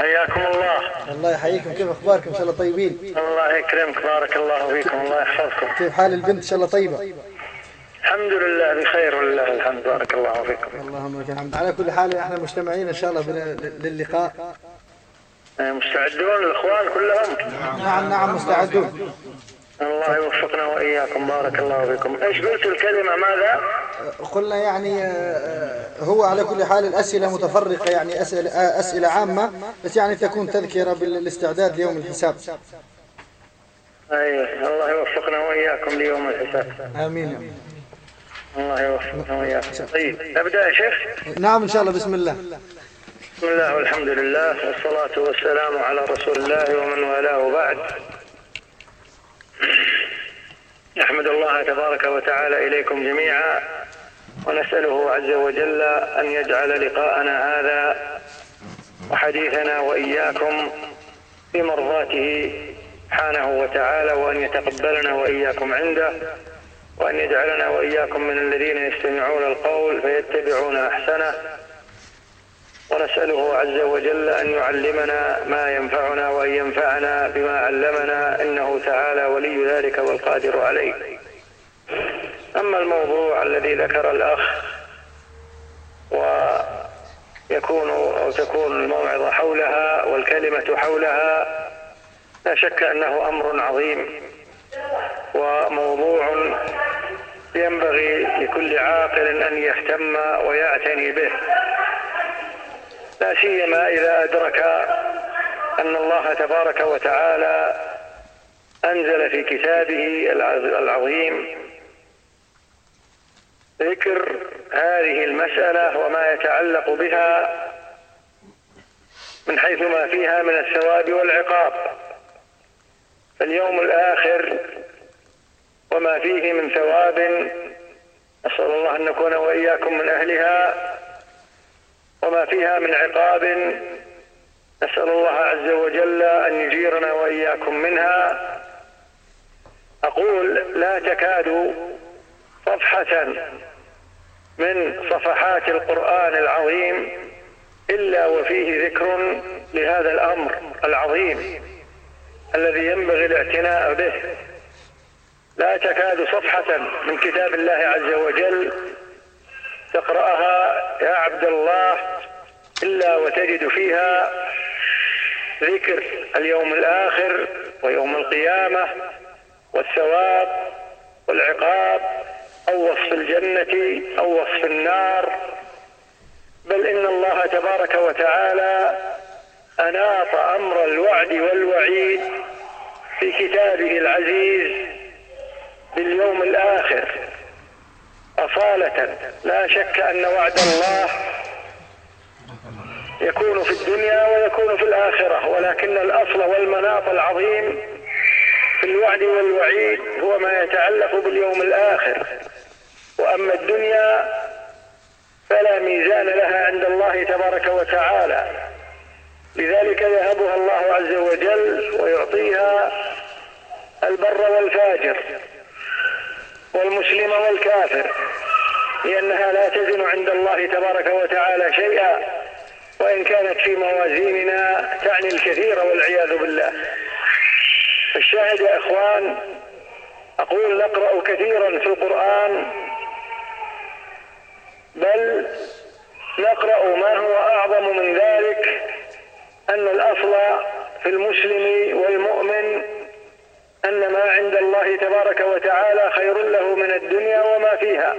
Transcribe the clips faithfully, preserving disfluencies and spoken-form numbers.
حياكم الله. الله يحييكم، كيف اخباركم؟ ان شاء الله طيبين. الله يكرمك، بارك الله فيكم، الله يحفظكم. كيف حال البنت؟ ان شاء الله طيبة. الحمد لله بخير ولله الحمد، بارك الله فيكم. اللهم لك الحمد. على كل حال احنا مجتمعين ان شاء الله للقاء. مستعدون الاخوان كلهم؟ نعم نعم مستعدون. الله يوفقنا واياكم، بارك الله فيكم. ايش قلت الكلمة ماذا؟ قلنا يعني هو على كل حال الأسئلة متفرقة، يعني أسئلة, أسئلة عامة، بس يعني تكون تذكرة بالاستعداد ليوم الحساب. أي الله يوفقنا وإياكم ليوم الحساب. آمين. الله يوفقنا وإياكم. طيب أبدأ يا شيخ؟ نعم إن شاء الله. بسم الله. بسم الله والحمد لله والصلاة والسلام على رسول الله ومن والاه، وبعد. نحمد الله تبارك وتعالى إليكم جميعا، ونسأله عز وجل أن يجعل لقاءنا هذا وحديثنا وإياكم في مرضاته سبحانه وتعالى، وأن يتقبلنا وإياكم عنده، وأن يجعلنا وإياكم من الذين يستمعون القول فيتبعون أحسنه، ونسأله عز وجل أن يعلمنا ما ينفعنا وأن ينفعنا بما علمنا، إنه تعالى ولي ذلك والقادر عليه. أما الموضوع الذي ذكر الأخ ويكون أو تكون الموعظة حولها والكلمة حولها، لا شك أنه أمر عظيم وموضوع ينبغي لكل عاقل أن يهتم ويعتني به، لا سيما إذا أدرك أن الله تبارك وتعالى أنزل في كتابه العظيم ذكر هذه المسألة وما يتعلق بها من حيث ما فيها من الثواب والعقاب. فاليوم الآخر وما فيه من ثواب نسأل الله أن نكون وإياكم من أهلها، وما فيها من عقاب نسأل الله عز وجل أن يجيرنا وإياكم منها. أقول لا تكاد صفحة من صفحات القرآن العظيم إلا وفيه ذكر لهذا الأمر العظيم الذي ينبغي الاعتناء به. لا تكاد صفحة من كتاب الله عز وجل تقرأها يا عبد الله إلا وتجد فيها ذكر اليوم الآخر ويوم القيامة والثواب والعقاب، أو وصف الجنة أو وصف النار. بل إن الله تبارك وتعالى أناط أمر الوعد والوعيد في كتابه العزيز باليوم الآخر أصالة. لا شك أن وعد الله يكون في الدنيا ويكون في الآخرة، ولكن الأصل والمناط العظيم في الوعد والوعيد هو ما يتعلق باليوم الآخر. وأما الدنيا فلا ميزان لها عند الله تبارك وتعالى، لذلك يهبها الله عز وجل ويعطيها البر والفاجر والمسلم والكافر، لأنها لا تزن عند الله تبارك وتعالى شيئا، وإن كانت في موازيننا تعني الكثير والعياذ بالله. الشاهد يا إخوان، أقول نقرأ كثيرا في القرآن، بل نقرأ ما هو أعظم من ذلك، أن الأصل في المسلم والمؤمن أن ما عند الله تبارك وتعالى خير له من الدنيا وما فيها،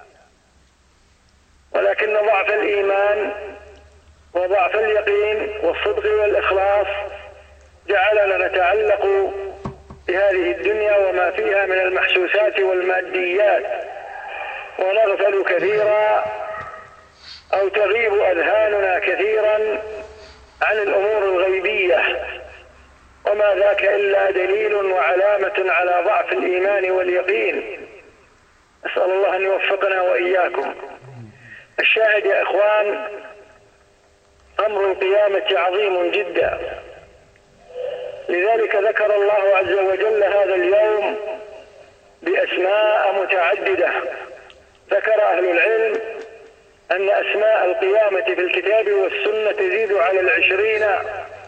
ولكن ضعف الإيمان وضعف اليقين والصدق والإخلاص جعلنا نتعلق بهذه الدنيا وما فيها من المحسوسات والماديات، ونغفل كثيرا أو تغيب أذهاننا كثيرا عن الأمور الغيبية، وما ذاك إلا دليل وعلامة على ضعف الإيمان واليقين. أسأل الله أن يوفقنا وإياكم. الشاهد يا إخوان، أمر القيامة عظيم جدا، لذلك ذكر الله عز وجل هذا اليوم بأسماء متعددة. ذكر أهل العلم أن أسماء القيامة في الكتاب والسنة تزيد على العشرين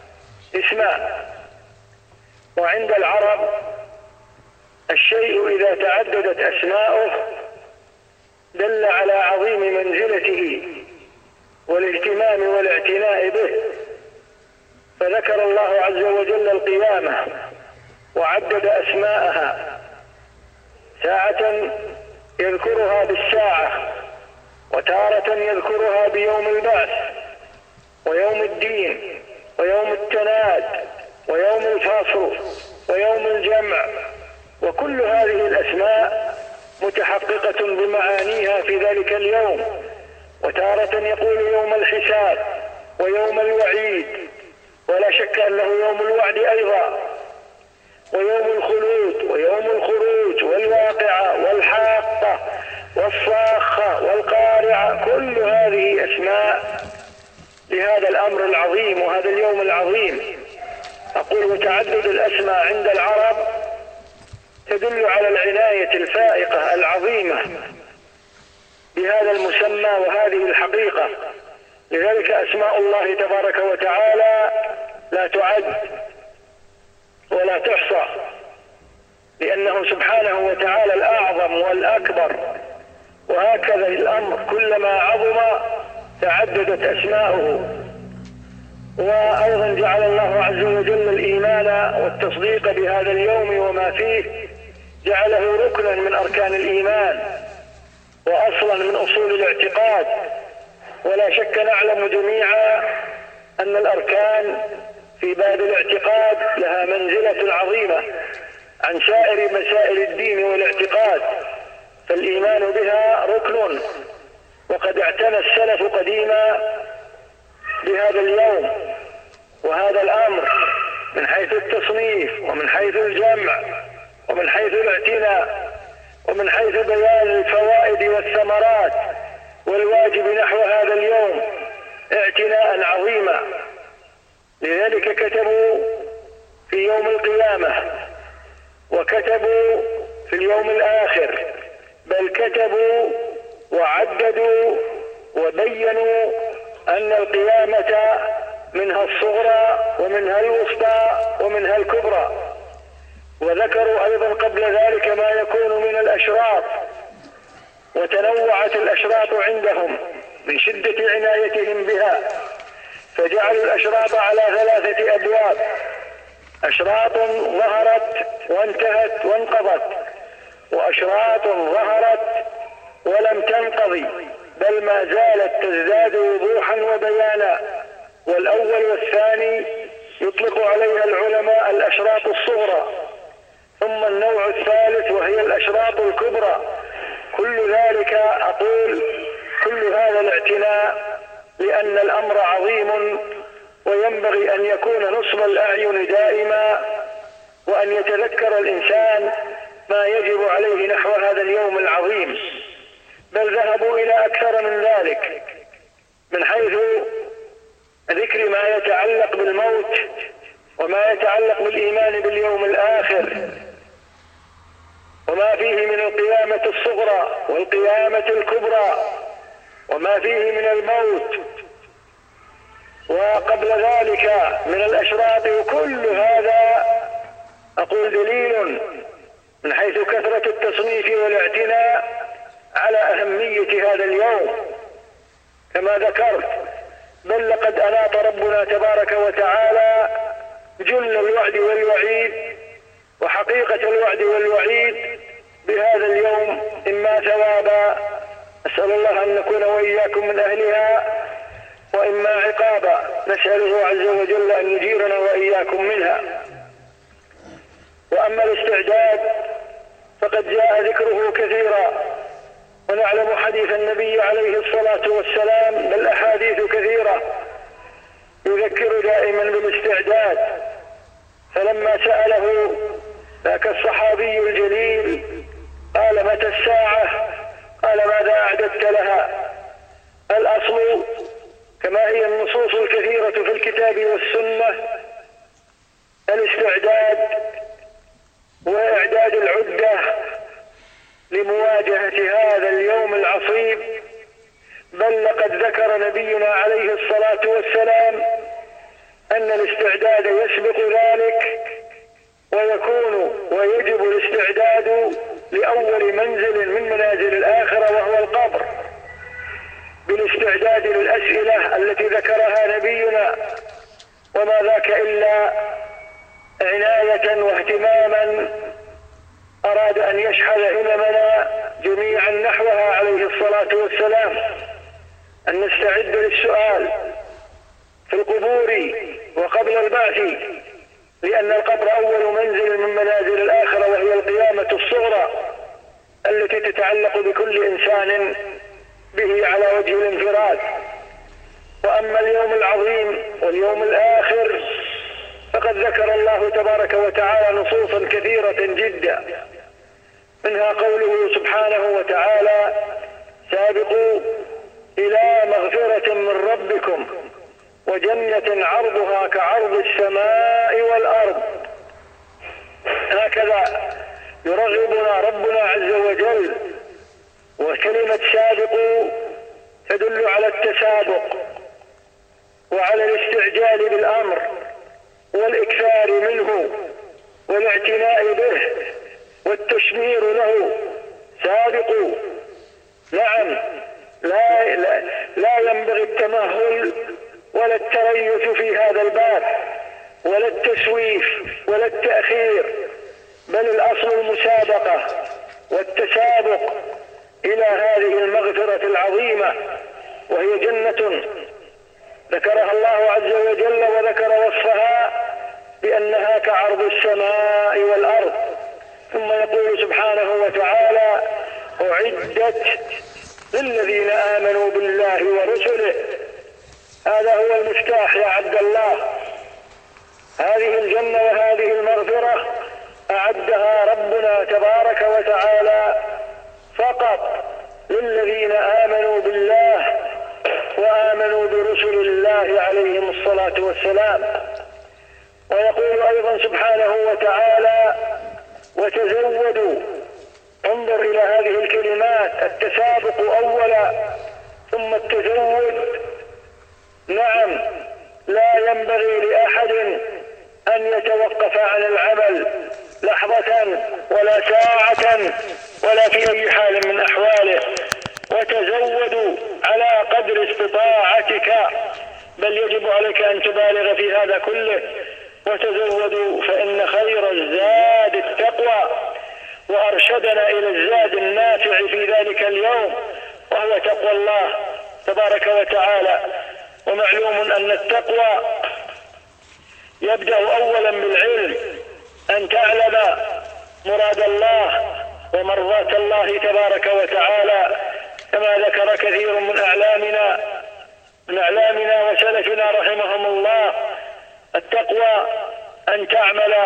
اسماء. وعند العرب الشيء إذا تعددت أسماؤه دل على عظيم منزلته والاهتمام والاعتناء به، فذكر الله عز وجل القيامة وعدد أسماءها، ساعة يذكرها بالساعة، وتارة يذكرها بيوم البعث ويوم الدين ويوم التناد ويوم الفصل ويوم الجمع، وكل هذه الأسماء متحققة بمعانيها في ذلك اليوم. وتارة يقول يوم الحساب ويوم الوعيد، ولا شك أنه يوم الوعد أيضا، ويوم الخلود ويوم الخروج والواقعة والحاقة والصاخة والقارعة، كل هذه أسماء لهذا الأمر العظيم وهذا اليوم العظيم. أقول وتعدد الأسماء عند العرب تدل على العناية الفائقة العظيمة بهذا المسمى وهذه الحقيقة. لذلك أسماء الله تبارك وتعالى لا تعد ولا تحصى، لأنه سبحانه وتعالى الأعظم والأكبر، وهكذا الأمر كلما عظم تعددت أسماؤه. وأيضا جعل الله عز وجل الإيمان والتصديق بهذا اليوم وما فيه جعله ركنا من أركان الإيمان وأصلا من أصول الاعتقاد. ولا شك نعلم جميعا أن الأركان في باب الاعتقاد لها منزلة عظيمة عن سائر مسائل الدين والاعتقاد، فالإيمان بها ركن. وقد اعتنى السلف قديما بهذا اليوم وهذا الأمر من حيث التصنيف ومن حيث الجمع ومن حيث الاعتناء ومن حيث بيان الفوائد والثمرات والواجب نحو هذا اليوم اعتناء عظيما. لذلك كتبوا في يوم القيامة، وكتبوا في اليوم الآخر، بل كتبوا وعددوا وبينوا أن القيامة منها الصغرى ومنها الوسطى ومنها الكبرى. وذكروا أيضا قبل ذلك ما يكون من الأشراط، وتنوعت الأشراط عندهم من شدة عنايتهم بها، فجعلوا الأشراط على ثلاثة أبواب: أشراط ظهرت وانتهت وانقضت، وأشراط ظهرت ولم تنقضي بل ما زالت تزداد وضوحا وبيانا. والأول والثاني يطلق عليها العلماء الأشراط الصغرى، ثم النوع الثالث وهي الأشراط الكبرى. كل ذلك أقول كل هذا الاعتناء لأن الأمر عظيم، وينبغي أن يكون نصب الأعين دائما، وأن يتذكر الإنسان ما يجب عليه نحو هذا اليوم العظيم. بل ذهبوا إلى أكثر من ذلك من حيث ذكر ما يتعلق بالموت وما يتعلق بالإيمان باليوم الآخر، وما فيه من القيامة الصغرى والقيامة الكبرى، وما فيه من الموت وقبل ذلك من الأشراط. وكل هذا أقول دليل من حيث كثرة التصنيف والاعتناء على أهمية هذا اليوم كما ذكرت. بل لقد أناط ربنا تبارك وتعالى جل الوعد والوعيد وحقيقة الوعد والوعيد بهذا اليوم، إما ثوابا، أسأل الله أن نكون وإياكم من أهلها، وإما عقابا، نسأله عز وجل أن يجيرنا وإياكم منها. وأما الاستعداد فقد جاء ذكره كثيرا، ونعلم حديث النبي عليه الصلاة والسلام بل أحاديث كثيرة يذكر دائما بالاستعداد. فلما سأله ذاك الصحابي الجليل قال: متى الساعة؟ قال: ماذا أعددت لها؟ الأصل كما هي النصوص الكثيرة في الكتاب والسنة الاستعداد وإعداد العدة لمواجهة هذا اليوم العصيب. بل لقد ذكر نبينا عليه الصلاة والسلام أن الاستعداد يسبق ذلك، ويكون ويجب الاستعداد لأول منزل من منازل الآخرة وهو القبر، بالاستعداد للأسئلة التي ذكرها نبينا، وما ذاك إلا عناية واهتماما أراد أن يشحذ هممنا جميعا نحوها عليه الصلاة والسلام، أن نستعد للسؤال في القبور وقبل البعث، لأن القبر أول منزل من منازل الآخرة، وهي القيامة الصغرى التي تتعلق بكل إنسان به على وجه الانفراد. وأما اليوم العظيم واليوم الآخر فقد ذكر الله تبارك وتعالى نصوصا كثيرة جدا، منها قوله سبحانه وتعالى: سابقوا إلى مغفرة من ربكم وجنة عرضها كعرض السماء والأرض. هكذا يرغبنا ربنا عز وجل. وكلمة سابقوا تدل على التسابق وعلى الاستعجال بالأمر والإكثار منه والاعتناء به والتشمير له. سابقوا، نعم، لا, لا, لا ينبغي التمهل ولا التريث في هذا الباب ولا التسويف ولا التأخير، بل الأصل المسابقة والتسابق إلى هذه المغفرة العظيمة، وهي جنة ذكرها الله عز وجل وذكر وصفها بأنها كعرض السماء والأرض. ثم يقول سبحانه وتعالى: أعدت للذين آمنوا بالله ورسله. هذا هو المفتاح يا عبد الله. هذه الجنة وهذه المغفرة أعدها ربنا تبارك وتعالى فقط للذين آمنوا بالله وآمنوا برسل الله عليهم الصلاة والسلام. ويقول أيضا سبحانه وتعالى: وتزودوا. انظر إلى هذه الكلمات: التسابق أولا ثم التزود. نعم، لا ينبغي لأحد أن يتوقف عن العمل لحظة ولا ساعة ولا في أي حال من أحواله. وتزودوا على قدر استطاعتك، بل يجب عليك أن تبالغ في هذا كله. وتزودوا فإن خير الزاد التقوى. وأرشدنا إلى الزاد النافع في ذلك اليوم، وهو تقوى الله تبارك وتعالى. ومعلوم أن التقوى يبدأ أولا بالعلم، أن تعلم مراد الله ومرضاة الله تبارك وتعالى، كما ذكر كثير من أعلامنا من أعلامنا وسلفنا رحمهم الله. التقوى أن تعمل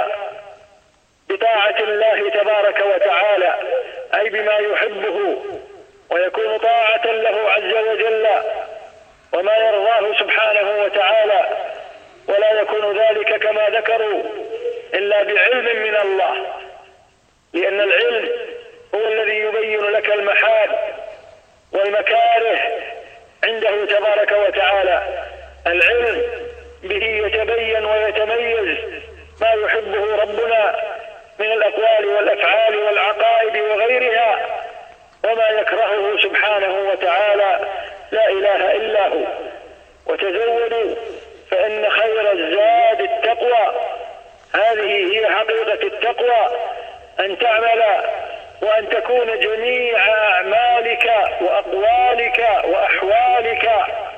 بطاعة الله تبارك وتعالى، أي بما يحبه، ويكون طاعة له عز وجل وما يرضاه سبحانه وتعالى. ولا يكون ذلك كما ذكروا إلا بعلم من الله، لأن العلم هو الذي يبين لك المحاب والمكاره عنده تبارك وتعالى. العلم به يتبين ويتميز ما يحبه ربنا من الأقوال والأفعال والعقائد وغيرها، وما يكرهه سبحانه وتعالى لا إله إلا هو. وتزودوا فإن خير الزاد التقوى. هذه هي حقيقة التقوى، أن تعمل وأن تكون جميع أعمالك وأقوالك وأحوالك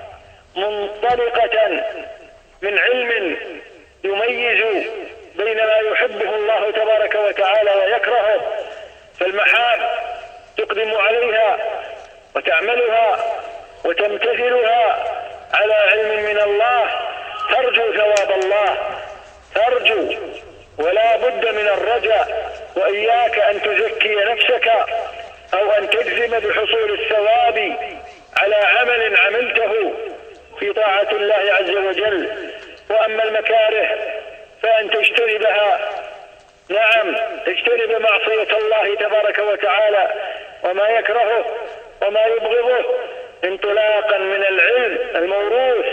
منطلقة من علم يميز بين ما يحبه الله تبارك وتعالى ويكرهه. فالمحاب تقدم عليها وتعملها وتمتثلها على علم من الله، ترجو ثواب الله، ترجو ولا بد من الرجاء. وإياك أن تزكي نفسك أو أن تجزم بحصول الثواب على عمل عملته في طاعة الله عز وجل. وأما المكاره فأن تجتنبها، نعم، تجتنب معصية الله تبارك وتعالى وما يكرهه وما يبغضه انطلاقا من العلم الموروث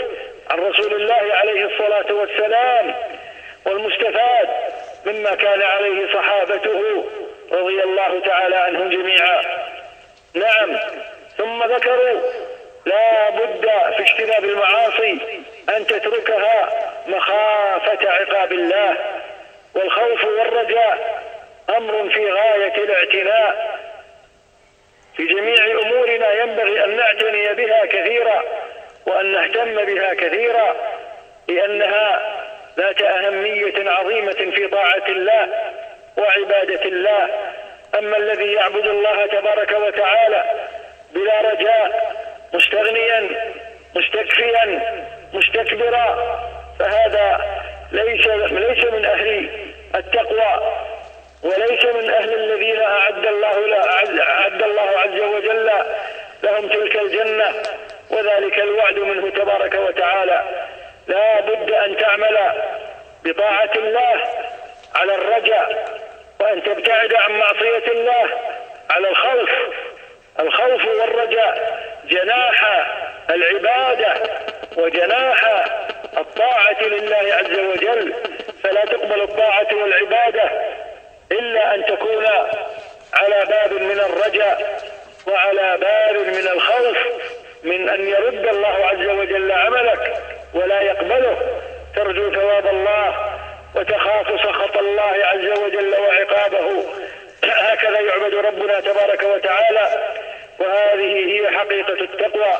عن رسول الله عليه الصلاة والسلام، والمستفاد مما كان عليه صحابته رضي الله تعالى عنهم جميعا. نعم، ثم ذكروا لا بد في اجتناب المعاصي أن تتركها مخافة عقاب الله، والخوف والرجاء أمر في غاية الاعتناء. في جميع أمورنا ينبغي أن نعتني بها كثيرا وأن نهتم بها كثيرا، لأنها ذات أهمية عظيمة في طاعة الله وعبادة الله. أما الذي يعبد الله تبارك وتعالى بلا رجاء، مستغنيا مستكفيا مستكبرا، فهذا ليس ليس من أهل التقوى، وليس من أهل الذين أعد الله أعد الله عز وجل لهم تلك الجنة وذلك الوعد منه تبارك وتعالى. لا بد أن تعمل بطاعة الله على الرجاء، وأن تبتعد عن معصية الله على الخوف. الخوف والرجاء جناح العبادة وجناح الطاعة لله عز وجل، فلا تقبل الطاعة والعبادة إلا أن تكون على باب من الرجاء وعلى باب من الخوف من أن يرد الله عز وجل عملك ولا يقبله، ترجو ثواب الله وتخاف سخط الله عز وجل وعقابه. هكذا يعبد ربنا تبارك وتعالى، وهذه هي حقيقة التقوى.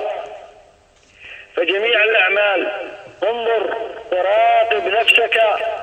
فجميع الأعمال انظر وراقب نفسك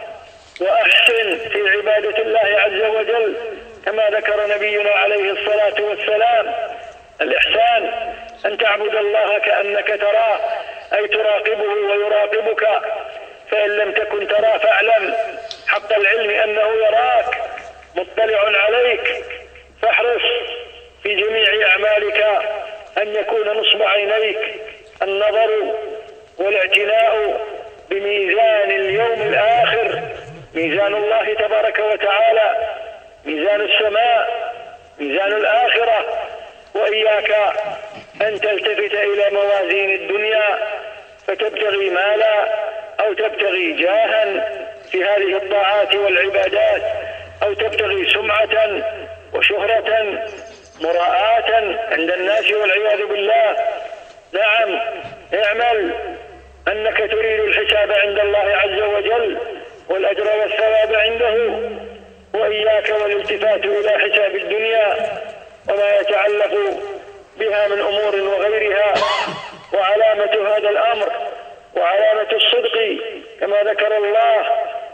وأحسن في عبادة الله عز وجل، كما ذكر نبينا عليه الصلاة والسلام. الإحسان أن تعبد الله كأنك تراه، أي تراقبه ويراقبك، فإن لم تكن تراه فاعلم حق العلم أنه يراك مطلع عليك. فاحرص في جميع أعمالك أن يكون نصب عينيك النظر والاعتناء بميزان اليوم الآخر، ميزان الله تبارك وتعالى، ميزان السماء، ميزان الآخرة. وإياك أن تلتفت إلى موازين الدنيا فتبتغي مالا أو تبتغي جاها في هذه الطاعات والعبادات، أو تبتغي سمعة وشهرة مراءة عند الناس والعياذ بالله. نعم، اعمل أنك تريد الحساب عند الله عز وجل والأجر والثواب عنده، وإياك والالتفات إلى حساب الدنيا وما يتعلق بها من أمور وغيرها. وعلامة هذا الأمر وعلامة الصدق كما ذكر الله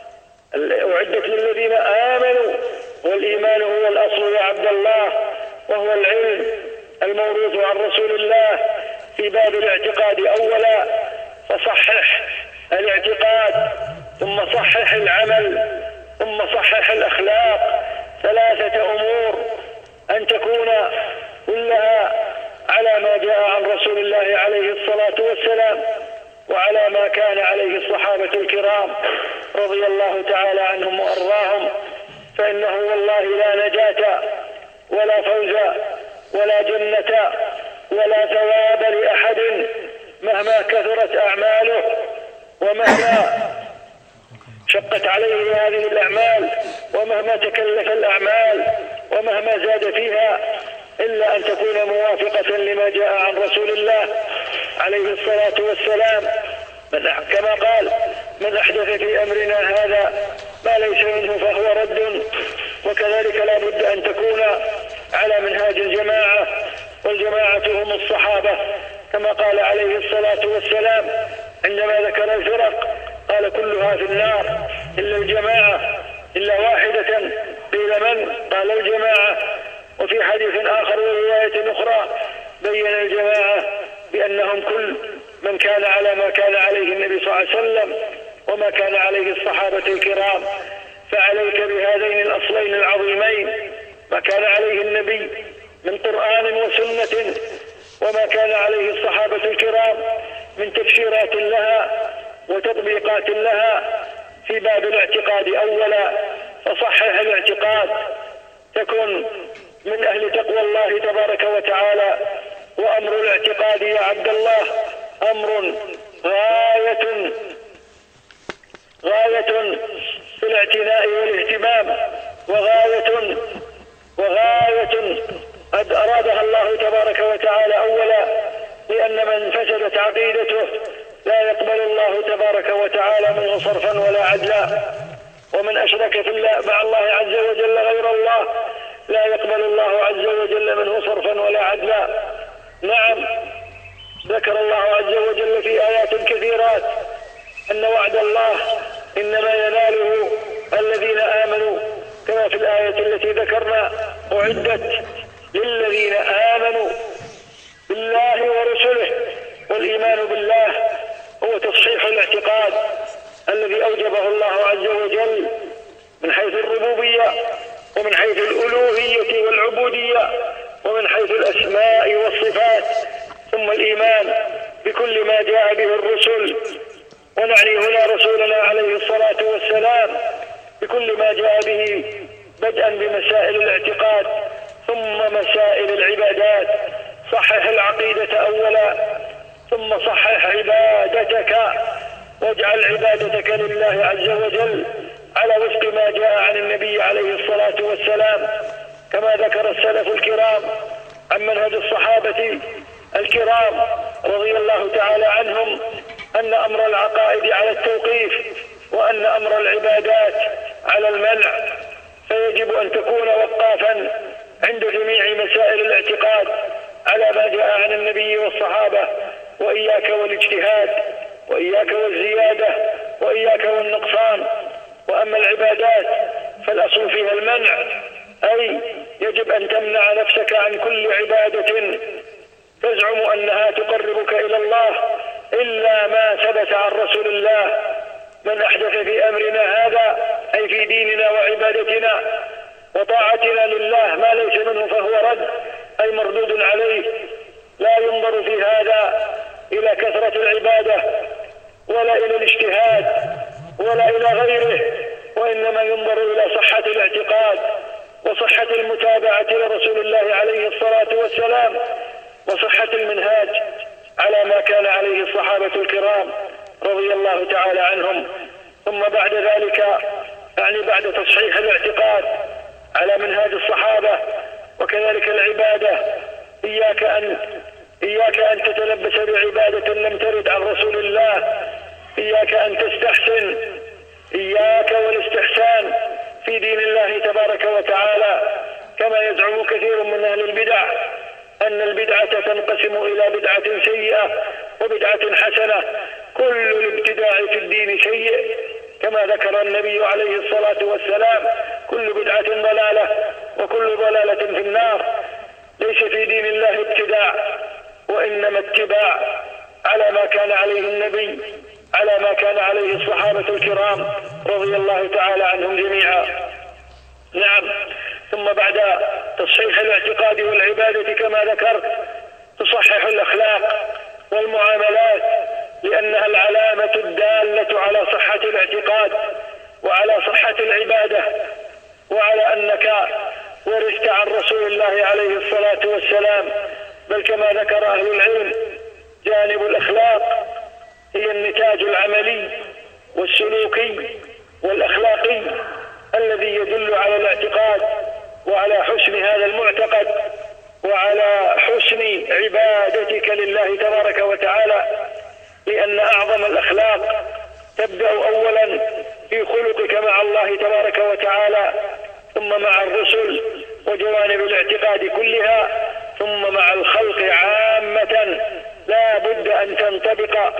أعدت للذين آمنوا، والإيمان هو الأصل يا عبد الله، وهو العلم الموروث عن رسول الله في باب الاعتقاد أولا. فصحح الاعتقاد ثم صحح العمل ثم صحح الأخلاق، ثلاثة أمور أن تكون كلها على ما جاء عن رسول الله عليه الصلاة والسلام وعلى ما كان عليه الصحابة الكرام رضي الله تعالى عنهم وأرضاهم. فإنه والله لا نجاة ولا فوز ولا جنة ولا ثواب لأحد مهما كثرت أعماله ومهما شقت عليه هذه الأعمال ومهما تكلف الأعمال ومهما زاد فيها، إلا أن تكون موافقة لما جاء عن رسول الله عليه الصلاة والسلام. من كما قال: من أحدث في أمرنا هذا ما ليس منه فهو رد. وكذلك لا بد أن تكون على منهاج الجماعة، والجماعة هم الصحابة، كما قال عليه الصلاة والسلام عندما ذكر الفرق قال: كلها في النار إلا الجماعة، إلا واحدة. قيل من؟ قال: الجماعة. وفي حديث آخر ورواية أخرى بين الجماعة بأنهم كل من كان على ما كان عليه النبي صلى الله عليه وسلم وما كان عليه الصحابة الكرام. فعليك بهذين الأصلين العظيمين، ما كان عليه النبي من قرآن وسنة وما كان عليه الصحابة الكرام من تفسيرات لها وتطبيقات لها في باب الاعتقاد أولا. فصحح الاعتقاد تكن من أهل تقوى الله تبارك وتعالى. وأمر الاعتقاد يا عبد الله أمر غاية غاية في الاعتناء والاهتمام، وغاية وغاية قد أرادها الله تبارك وتعالى أولا، لأن من فسدت عقيدته لا يقبل الله تبارك وتعالى منه صرفا ولا عدلا، ومن أشرك في الله مع الله عز وجل غير الله لا يقبل الله عز وجل منه صرفا ولا عدلا. نعم، ذكر الله عز وجل في آيات كثيرات أن وعد الله إنما يناله الذين آمنوا، كما في الآية التي ذكرنا: أعدت للذين آمنوا بالله ورسله. والإيمان بالله هو تصحيح الاعتقاد الذي أوجبه الله عز وجل من حيث الربوبية ومن حيث الألوهية والعبودية ومن حيث الأسماء والصفات، ثم الإيمان بكل ما جاء به الرسل، ونعني هنا رسولنا عليه الصلاة والسلام، بكل ما جاء به بدءا بمسائل الاعتقاد ثم مسائل العبادات. صحح العقيدة أولا ثم صحح عبادتك، واجعل عبادتك لله عز وجل على وفق ما جاء عن النبي عليه الصلاة والسلام، كما ذكر السلف الكرام عن منهج الصحابة الكرام رضي الله تعالى عنهم أن أمر العقائد على التوقيف، وأن أمر العبادات على المنع، فيجب أن تكون وقافا عند جميع مسائل الاعتقاد على ما جاء عن النبي والصحابة، وإياك والاجتهاد، وإياك والزيادة، وإياك والنقصان. وأما العبادات فالأصل فيها المنع، أي يجب أن تمنع نفسك عن كل عبادة تزعم أنها تقربك إلى الله إلا ما ثبت عن رسول الله. من أحدث في أمرنا هذا، أي في ديننا وعبادتنا وطاعتنا لله، ما ليس منه فهو رد، أي مردود عليه. لا ينظر في هذا إلى كثرة العبادة ولا إلى الاجتهاد ولا إلى غيره، وإنما ينظر إلى صحة الاعتقاد وصحة المتابعة لرسول الله عليه الصلاة والسلام وصحة المنهاج على ما كان عليه الصحابة الكرام رضي الله تعالى عنهم. ثم بعد ذلك، يعني بعد تصحيح الاعتقاد على منهاج الصحابة وكذلك العبادة، إياك أن إياك أن تتلبس بعبادة لم ترد عن رسول الله، إياك أن تستحسن، إياك والاستحسان في دين الله تبارك وتعالى، كما يزعم كثير من أهل البدع أن البدعة تنقسم إلى بدعة سيئة وبدعة حسنة. كل الابتداع في الدين سيء، كما ذكر النبي عليه الصلاة والسلام: كل بدعة ضلالة وكل ضلالة في النار. ليس في دين الله ابتداع، وإنما اتباع على ما كان عليه النبي، على ما كان عليه الصحابة الكرام رضي الله تعالى عنهم جميعا. نعم، ثم بعد تصحيح الاعتقاد والعبادة كما ذكرت تصحح الأخلاق والمعاملات، لأنها العلامة الدالة على صحة الاعتقاد وعلى صحة العبادة، وعلى أنك ورثت عن رسول الله عليه الصلاة والسلام. بل كما ذكر أهل العلم، جانب الأخلاق هي النتاج العملي والسلوكي والأخلاقي الذي يدل على الاعتقاد وعلى حسن هذا المعتقد وعلى حسن عبادتك لله تبارك وتعالى. لأن أعظم الأخلاق تبدأ أولا في خلقك مع الله تبارك وتعالى، ثم مع الرسل وجوانب الاعتقاد كلها، ثم مع الخلق عامة. لا بد أن تنطبق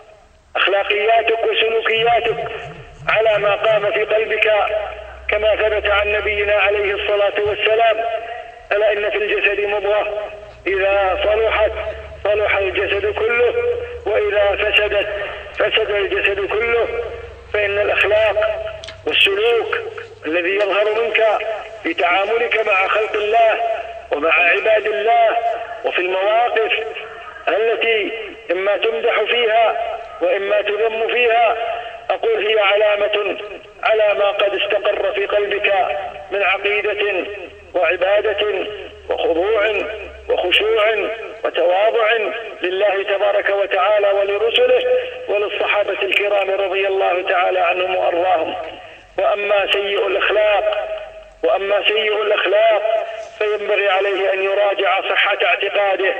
أخلاقياتك وسلوكياتك على ما قام في قلبك، كما ثبت عن نبينا عليه الصلاة والسلام: ألا إن في الجسد مضغة إذا صلحت صلح الجسد كله، وإذا فسدت فسد الجسد كله. فإن الأخلاق والسلوك الذي يظهر منك في تعاملك مع خلق الله ومع عباد الله وفي المواقف التي إما تمدح فيها وإما تذم فيها، أقول هي علامة على ما قد استقر في قلبك من عقيدة وعبادة وخضوع وخشوع وتواضع لله تبارك وتعالى ولرسله وللصحابة الكرام رضي الله تعالى عنهم وأرضاهم. وأما سيء الأخلاق وأما سيء الأخلاق فينبغي عليه أن يراجع صحة اعتقاده.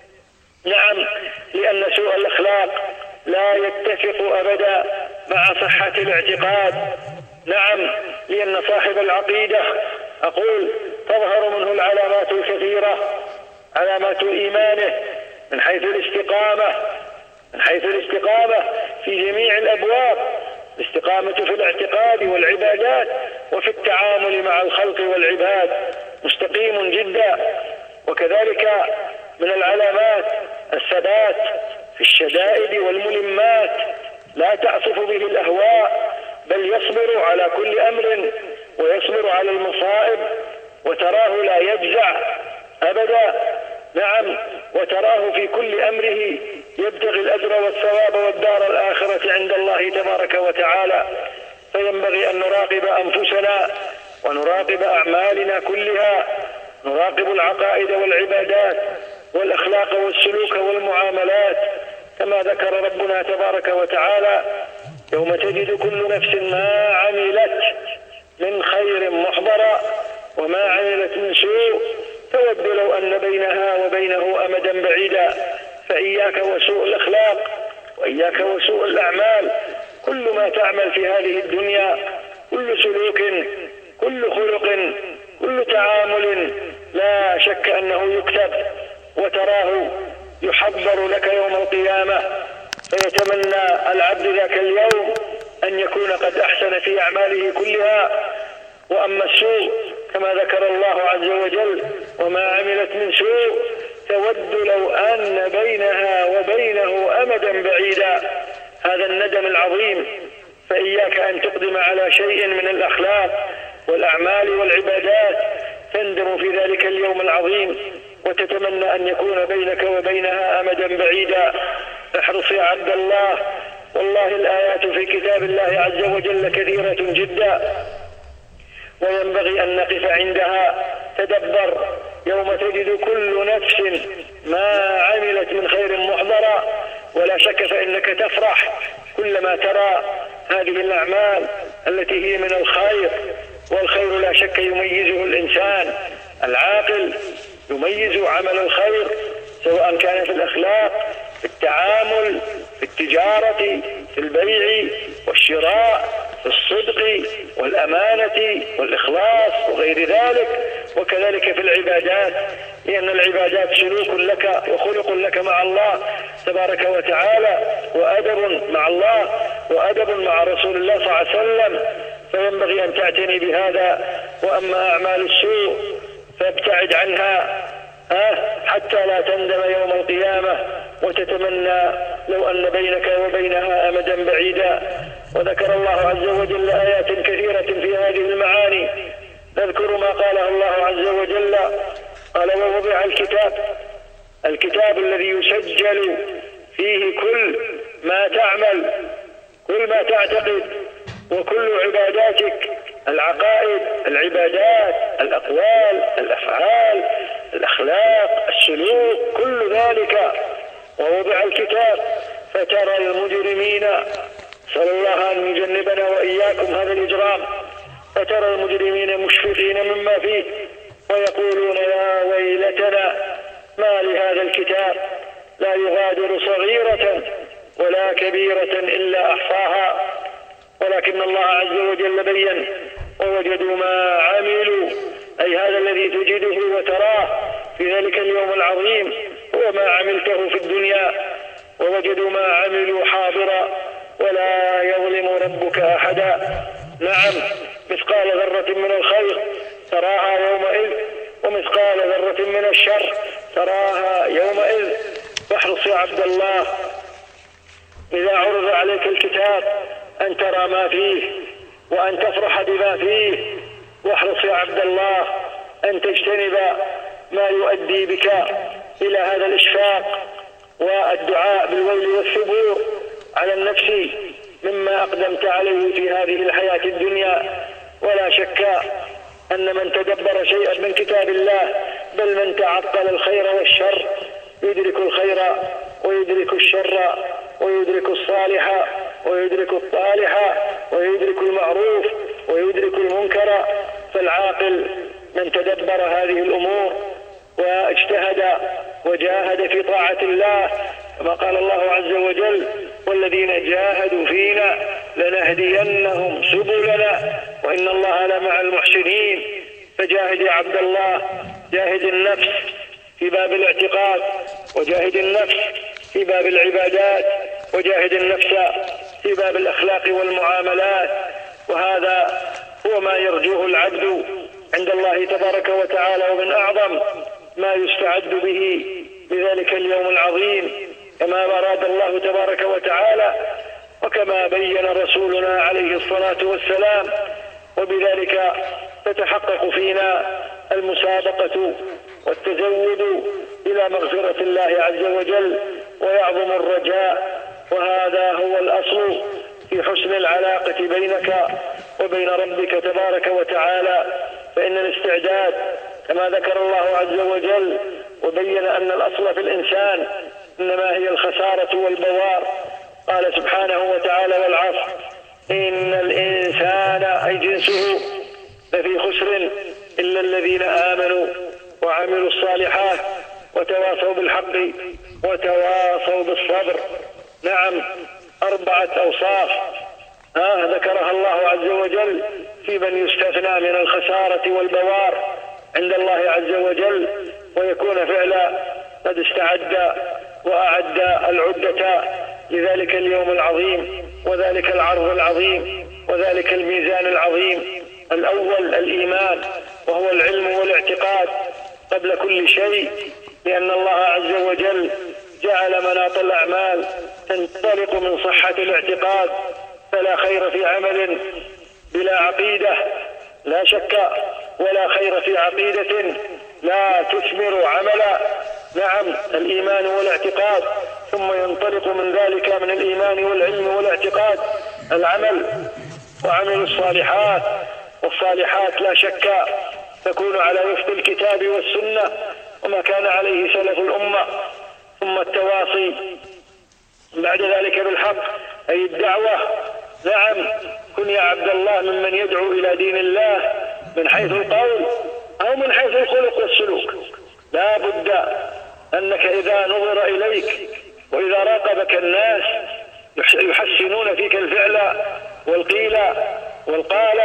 نعم، لأن سوء الأخلاق لا يتفق أبدا مع صحة الاعتقاد. نعم، لأن صاحب العقيدة أقول تظهر منه العلامات الكثيرة، علامات إيمانه من حيث الاستقامة من حيث الاستقامة في جميع الأبواب، الاستقامة في الاعتقاد والعبادات وفي التعامل مع الخلق والعباد، مستقيم جدا. وكذلك من العلامات الثبات في الشدائد والملمات، لا تعصف به الأهواء، بل يصبر على كل أمر ويصبر على المصائب، وتراه لا يجزع أبدا. نعم، وتراه في كل أمره يبتغي الأجر والثواب والدار الآخرة عند الله تبارك وتعالى. فينبغي أن نراقب أنفسنا ونراقب أعمالنا كلها، نراقب العقائد والعبادات والأخلاق والسلوك والمعاملات، كما ذكر ربنا تبارك وتعالى: يوم تجد كل نفس ما عملت من خير محضرا وما عملت من سوء تود لو أن بينها وبينه أمدا بعيدا. فإياك وسوء الأخلاق وإياك وسوء الأعمال. كل ما تعمل في هذه الدنيا، كل سلوك، كل خلق، كل تعامل، لا شك أنه يكتب وتراه يحضر لك يوم القيامة. فيتمنى العبد ذاك اليوم أن يكون قد أحسن في أعماله كلها. وأما السوء كما ذكر الله عز وجل: وما عملت من سوء تود لو أن بينها وبينه أمدا بعيدا. هذا الندم العظيم. فإياك أن تقدم على شيء من الأخلاق والأعمال والعبادات تندم في ذلك اليوم العظيم وتتمنى أن يكون بينك وبينها أمدا بعيدا. احرص يا عبد الله، والله الآيات في كتاب الله عز وجل كثيرة جدا، وينبغي أن نقف عندها. تدبر: يوم تجد كل نفس ما عملت من خير محضرا. ولا شك فإنك تفرح كلما ترى هذه الأعمال التي هي من الخير، والخير لا شك يميزه الإنسان العاقل، يميز عمل الخير سواء كان في الأخلاق، في التعامل، في التجارة، في البيع والشراء، في الصدق والأمانة والإخلاص وغير ذلك، وكذلك في العبادات، لأن العبادات سلوك لك وخلق لك مع الله تبارك وتعالى، وأدب مع الله وأدب مع رسول الله صلى الله عليه وسلم. فينبغي أن تعتني بهذا. وأما أعمال السوء فابتعد عنها حتى لا تندم يوم القيامة وتتمنى لو أن بينك وبينها أمدا بعيدا. وذكر الله عز وجل آيات كثيرة في هذه المعاني. نذكر ما قاله الله عز وجل: قال: ووضع الكتاب الكتاب الذي يسجل فيه كل ما تعمل، كل ما تعتقد، وكل عباداتك، العقائد، العبادات، الأقوال، الأفعال، الأخلاق، السلوك، كل ذلك. ووضع الكتاب فترى المجرمين، صلى الله أن يجنبنا وإياكم هذا الإجرام، فترى المجرمين مشفقين مما فيه ويقولون: يا ويلتنا ما لهذا الكتاب لا يغادر صغيرة ولا كبيرة إلا أحصاها. ولكن الله عز وجل بين: ووجدوا ما عملوا، أي هذا الذي تجده وتراه في ذلك اليوم العظيم هو ما عملته في الدنيا. ووجدوا ما عملوا حاضرا ولا يظلم ربك أحدا. نعم، مثقال ذرة من الخير تراها يومئذ، ومثقال ذرة من الشر تراها يومئذ. فاحرص يا عبد الله إذا عرض عليك الكتاب أن ترى ما فيه وأن تفرح بما فيه. واحرص يا عبد الله أن تجتنب ما يؤدي بك إلى هذا الإشفاق والدعاء بالويل والثبور على النفس مما أقدمت عليه في هذه الحياة الدنيا. ولا شك أن من تدبر شيئا من كتاب الله، بل من تعقل الخير والشر يدرك الخير ويدرك الشر ويدرك الصالح ويدرك الطالح ويدرك المعروف ويدرك المنكر. فالعاقل من تدبر هذه الأمور واجتهد وجاهد في طاعة الله، كما قال الله عز وجل: والذين جاهدوا فينا لنهدينهم سبلنا وإن الله لمع المحسنين. فجاهد يا عبد الله، جاهد النفس في باب الاعتقاد، وجاهد النفس في باب العبادات، وجاهد النفس في باب الأخلاق والمعاملات. وهذا هو ما يرجوه العبد عند الله تبارك وتعالى، ومن أعظم ما يستعد به لذلك اليوم العظيم كما أراد الله تبارك وتعالى وكما بين رسولنا عليه الصلاة والسلام. وبذلك تتحقق فينا المسابقة والتزود إلى مغفرة الله عز وجل ويعظم الرجاء. وهذا هو الأصل في حسن العلاقة بينك وبين ربك تبارك وتعالى. فإن الاستعداد كما ذكر الله عز وجل وبين أن الأصل في الإنسان إنما هي الخسارة والبوار. قال سبحانه وتعالى: والعصر إن الإنسان أي جنسه لفي خسر إلا الذين آمنوا وعملوا الصالحات وتواصوا بالحق وتواصوا بالصبر. نعم، أربعة أوصاف آه ذكرها الله عز وجل في من يستثنى من الخسارة والبوار عند الله عز وجل، ويكون فعلا قد استعد وأعد العدة لذلك اليوم العظيم وذلك العرض العظيم وذلك الميزان العظيم. الأول الإيمان، وهو العلم والاعتقاد قبل كل شيء، لأن الله عز وجل جعل مناط الأعمال تنطلق من صحة الاعتقاد. فلا خير في عمل بلا عقيدة، لا شك، ولا خير في عقيدة لا تثمر عملا. نعم، الإيمان والاعتقاد، ثم ينطلق من ذلك من الإيمان والعلم والاعتقاد العمل، وعمل الصالحات. والصالحات لا شك تكون على وفق الكتاب والسنة وما كان عليه سلف الأمة. ثم التواصي بعد ذلك بالحق أي الدعوة. نعم، كن يا عبد الله ممن يدعو إلى دين الله من حيث القول أو من حيث الخلق والسلوك. لا بد أنك إذا نظر إليك وإذا راقبك الناس يحسنون فيك الفعل والقيل والقال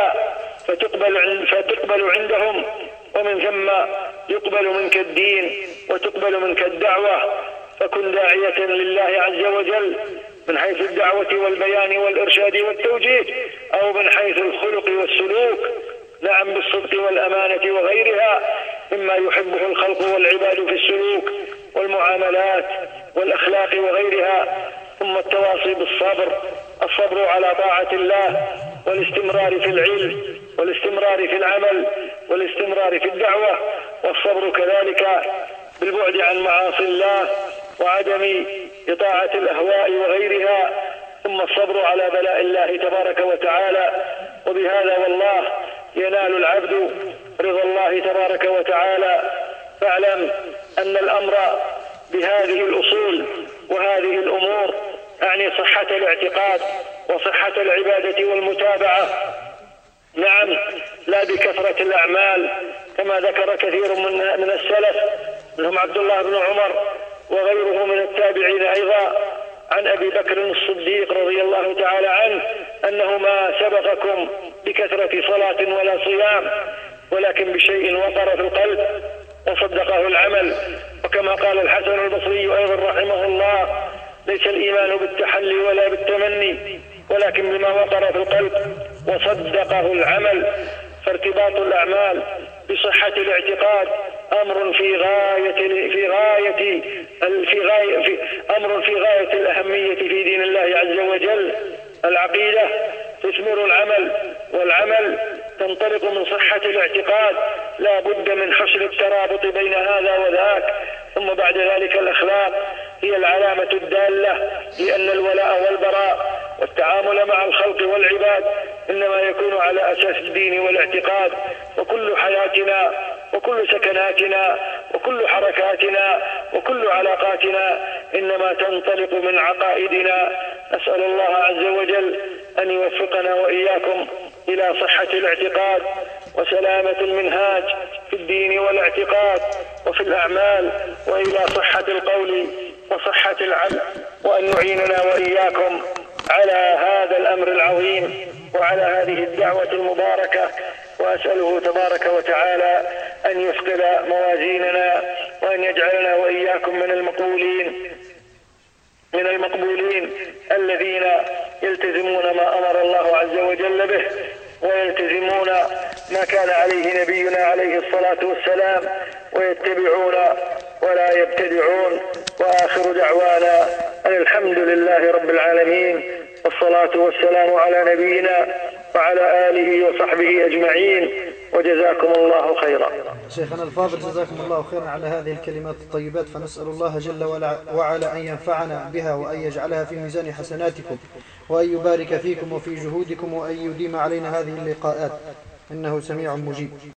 فتقبل, فتقبل عندهم، ومن ثم يقبل منك الدين وتقبل منك الدعوة. فكن داعية لله عز وجل من حيث الدعوة والبيان والإرشاد والتوجيه، أو من حيث الخلق والسلوك. نعم، بالصدق والأمانة وغيرها مما يحبه الخلق والعباد في السلوك والمعاملات والأخلاق وغيرها. ثم التواصي بالصبر، الصبر على طاعة الله والاستمرار في العلم والاستمرار في العمل والاستمرار في الدعوة، والصبر كذلك بالبعد عن معاصي الله وعدم إطاعة الأهواء وغيرها. ثم الصبر على بلاء الله تبارك وتعالى. وبهذا والله ينال العبد رضا الله تبارك وتعالى. فاعلم أن الأمر بهذه الأصول وهذه الأمور يعني صحة الاعتقاد وصحة العبادة والمتابعة. نعم، لا بكثرة الأعمال كما ذكر كثير من من السلف، منهم عبد الله بن عمر وغيره من التابعين أيضا، عن أبي بكر الصديق رضي الله تعالى عنه أنه ما سبقكم بكثرة صلاة ولا صيام، ولكن بشيء وقر في القلب وصدقه العمل. وكما قال الحسن البصري أيضا رحمه الله: ليس الإيمان بالتحلي ولا بالتمني، ولكن بما وقر في القلب وصدقه العمل. فارتباط الأعمال بصحة الاعتقاد أمر في غاية في غاية في غاية في أمر في غاية الأهمية في دين الله عز وجل. العقيدة تثمر العمل، والعمل تنطلق من صحة الاعتقاد. لا بد من حسن الترابط بين هذا وذاك. ثم بعد ذلك الأخلاق هي العلامة الدالة لأن الولاء والبراء والتعامل مع الخلق والعباد إنما يكون على أساس الدين والاعتقاد. وكل حياتنا وكل سكناتنا وكل حركاتنا وكل علاقاتنا إنما تنطلق من عقائدنا. نسأل الله عز وجل أن يوفقنا وإياكم إلى صحة الاعتقاد وسلامة المنهاج في الدين والاعتقاد وفي الأعمال، وإلى صحة القول وصحة العمل، وأن يعيننا وإياكم على هذا الأمر العظيم وعلى هذه الدعوة المباركة. وأسأله تبارك وتعالى أن يثقل موازيننا وأن يجعلنا وإياكم من المقبولين من المقبولين الذين يلتزمون ما أمر الله عز وجل به، ويلتزمون ما كان عليه نبينا عليه الصلاة والسلام، ويتبعون ولا يبتدعون. وآخر دعوانا أن الحمد لله رب العالمين، والصلاة والسلام على نبينا وعلى آله وصحبه أجمعين، وجزاكم الله خيرا. شيخنا الفاضل، جزاكم الله خيرا على هذه الكلمات الطيبات، فنسأل الله جل وعلا أن ينفعنا بها وأن يجعلها في ميزان حسناتكم، وأن يبارك فيكم وفي جهودكم، وأن يديم علينا هذه اللقاءات، إنه سميع مجيب.